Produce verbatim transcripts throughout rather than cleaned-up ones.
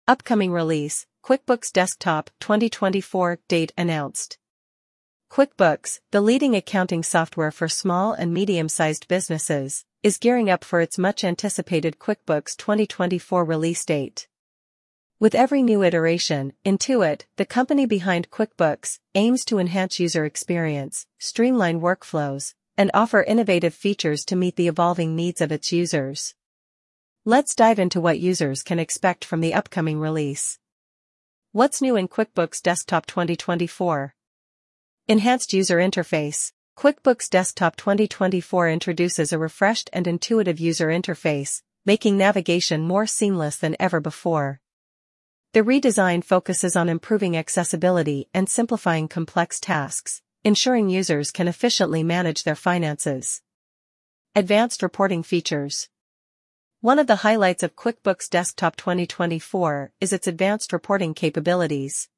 Upcoming release, QuickBooks Desktop twenty twenty-four, date announced. QuickBooks, the leading accounting software for small and medium-sized businesses, is gearing up for its much-anticipated QuickBooks twenty twenty-four release date. With every new iteration, Intuit, the company behind QuickBooks, aims to enhance user experience, streamline workflows, and offer innovative features to meet the evolving needs of its users. Let's dive into what users can expect from the upcoming release. What's new in QuickBooks Desktop twenty twenty-four? Enhanced user interface. QuickBooks Desktop twenty twenty-four introduces a refreshed and intuitive user interface, making navigation more seamless than ever before. The redesign focuses on improving accessibility and simplifying complex tasks, ensuring users can efficiently manage their finances. Advanced reporting features. One of the highlights of QuickBooks Desktop twenty twenty-four is its advanced reporting capabilities.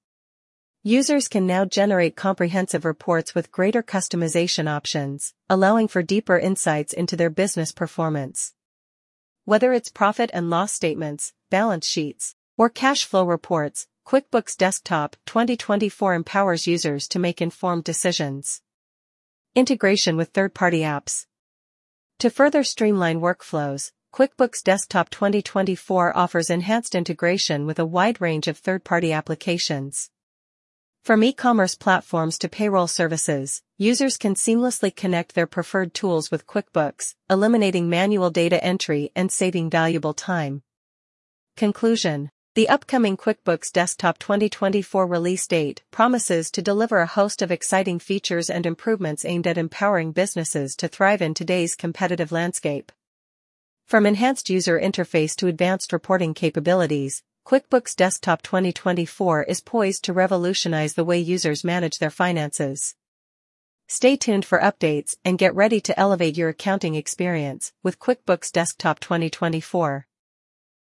Users can now generate comprehensive reports with greater customization options, allowing for deeper insights into their business performance. Whether it's profit and loss statements, balance sheets, or cash flow reports, QuickBooks Desktop twenty twenty-four empowers users to make informed decisions. Integration with third-party apps. To further streamline workflows, QuickBooks Desktop twenty twenty-four offers enhanced integration with a wide range of third-party applications. From e-commerce platforms to payroll services, users can seamlessly connect their preferred tools with QuickBooks, eliminating manual data entry and saving valuable time. Conclusion. The upcoming QuickBooks Desktop twenty twenty-four release date promises to deliver a host of exciting features and improvements aimed at empowering businesses to thrive in today's competitive landscape. From enhanced user interface to advanced reporting capabilities, QuickBooks Desktop twenty twenty-four is poised to revolutionize the way users manage their finances. Stay tuned for updates and get ready to elevate your accounting experience with QuickBooks Desktop twenty twenty-four.